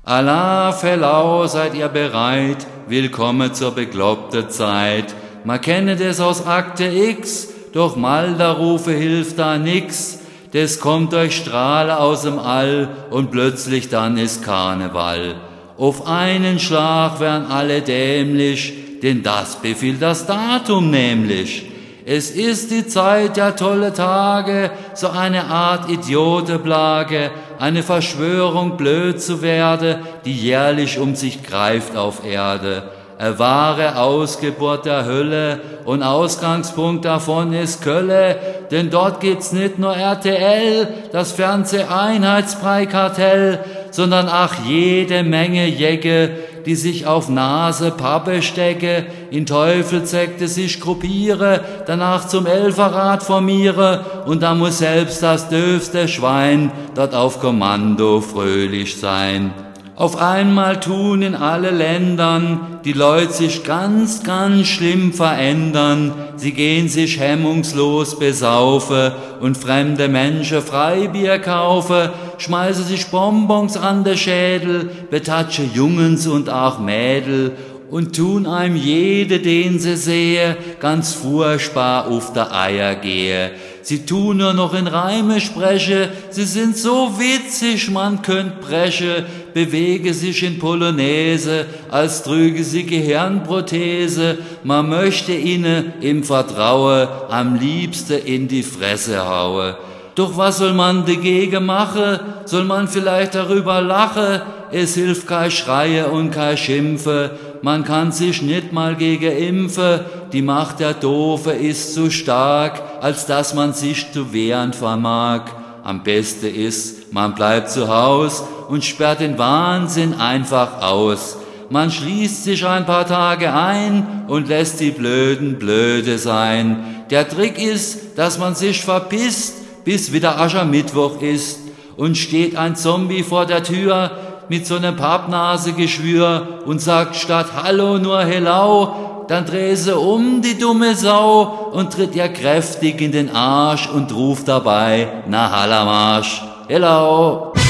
Allah Verlau, seid ihr bereit? Willkommen zur bekloppten Zeit. Man kennet es aus Akte X, doch Malda-Rufe hilft da nix. Das kommt durch Strahle aus dem All und plötzlich dann ist Karneval. Auf einen Schlag werden alle dämlich, denn das befiehlt das Datum nämlich. Es ist die Zeit der tolle Tage, so eine Art Idiotenplage, eine Verschwörung blöd zu werde, die jährlich um sich greift auf Erde. Eine wahre Ausgeburt der Hölle und Ausgangspunkt davon ist Kölle, denn dort gibt's nicht nur RTL, das Fernseheinheitsbrei-Kartell, sondern ach jede Menge Jäcke, die sich auf Nase Pappe stecke, in Teufelssekte sich gruppiere, danach zum Elferrat formiere, und da muss selbst das döfste Schwein dort auf Kommando fröhlich sein. Auf einmal tun in alle Ländern die Leute sich ganz, ganz schlimm verändern. Sie gehen sich hemmungslos besaufe und fremde Menschen Freibier kaufe, schmeißen sich Bonbons an den Schädel, betatsche Jungens und auch Mädel und tun einem jede, den sie sehe, ganz furchtbar auf der Eier gehe. Sie tun nur noch in Reime spreche, sie sind so witzig, man könnt breche, bewege sich in Polonaise, als trüge sie Gehirnprothese, man möchte ihnen im Vertraue am liebsten in die Fresse haue. Doch was soll man dagegen machen? Soll man vielleicht darüber lachen? Es hilft kein Schreie und kein Schimpfe, man kann sich nicht mal gegen impfen, die Macht der Doofe ist zu stark, als dass man sich zu wehren vermag. Am besten ist, man bleibt zu Haus und sperrt den Wahnsinn einfach aus. Man schließt sich ein paar Tage ein und lässt die Blöden blöde sein. Der Trick ist, dass man sich verpisst, bis wieder Aschermittwoch ist, und steht ein Zombie vor der Tür mit so einem Pappnasegeschwür und sagt statt Hallo nur Hello, dann dreh sie um, die dumme Sau, und tritt ihr kräftig in den Arsch und ruft dabei, na Hallamarsch, Hello.